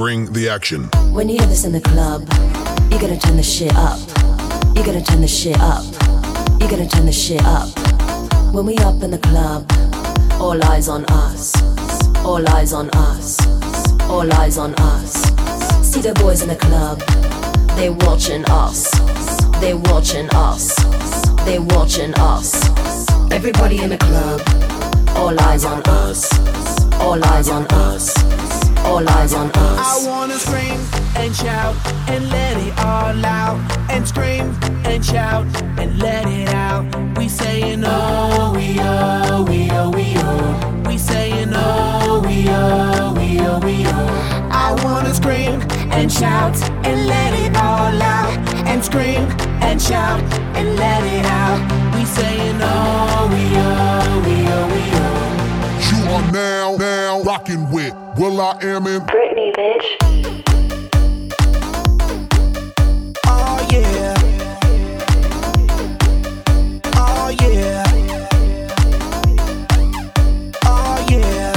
Bring the action. When you hear this in the club, you gotta turn the shit up. You gotta turn the shit up. You gotta turn the shit up. When we up in the club, all eyes on us. All eyes on us. All eyes on us. See the boys in the club, they watching us. They watching us. They watching us. Everybody in the club, all eyes on us. All eyes on us. All eyes on us. I wanna scream and shout and let it all out. And scream and shout and let it out. We saying oh, we oh, we oh, we oh. We saying oh, we oh, we oh, we oh. I wanna scream and shout and let it all out. And scream and shout and let it out. We saying oh, we oh, we oh, we oh. You are now rocking with will.i.am in Britney, bitch. Oh yeah. Oh yeah. Oh yeah.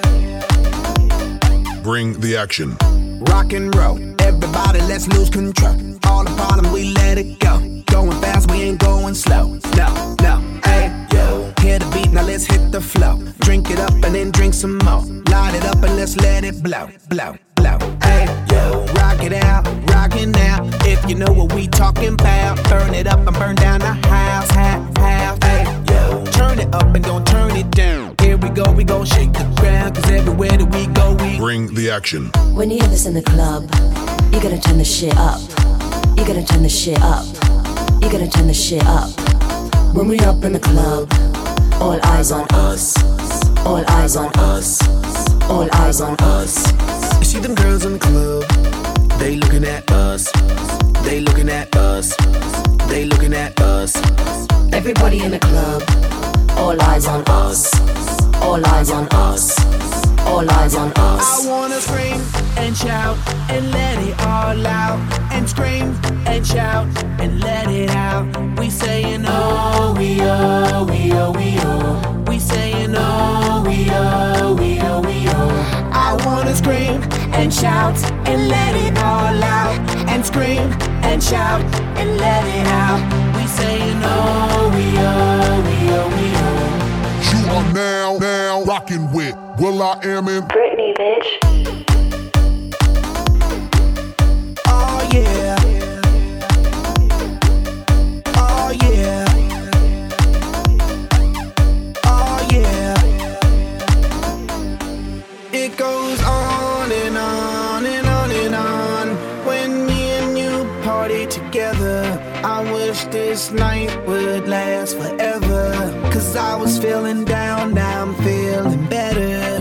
Bring the action. Rock and roll, everybody let's lose control. All the bottom we let it go. Going fast, we ain't going slow. No, no, hey, yo. Hear the beat, now let's hit the flow. Drink it up and then drink some more. Light it up and let's let it blow, blow, blow. Hey, yo. Rock it out, rockin' now. If you know what we talking about, burn it up and burn down the house, house. Hey, yo. Turn it up and don't turn it down. Here we gon' shake the ground. Cause everywhere that we go, we bring the action. When you hear this in the club, you gotta turn the shit up. You gotta turn the shit up. You gotta turn the shit up. When we up in the club, all eyes on us. All eyes on us. All eyes on us. You see them girls in the club, they looking at us. They looking at us. They looking at us. Everybody in the club, all eyes on us. All eyes on us. All eyes on us. I wanna scream and shout and let it all out. And scream and shout and let it out. We saying oh, we oh, we oh, we oh. We saying oh, we oh, we oh, we oh. I wanna scream and shout and let it all out. And scream and shout and let it out. We saying oh, we oh, we oh, we oh. You are now rocking with will.i.am in Britney, bitch. Oh yeah. Oh yeah. Oh yeah. It goes on and on and on and on. When me and you party together, I wish this night would last forever. Cause I was feeling down, now I'm feeling better.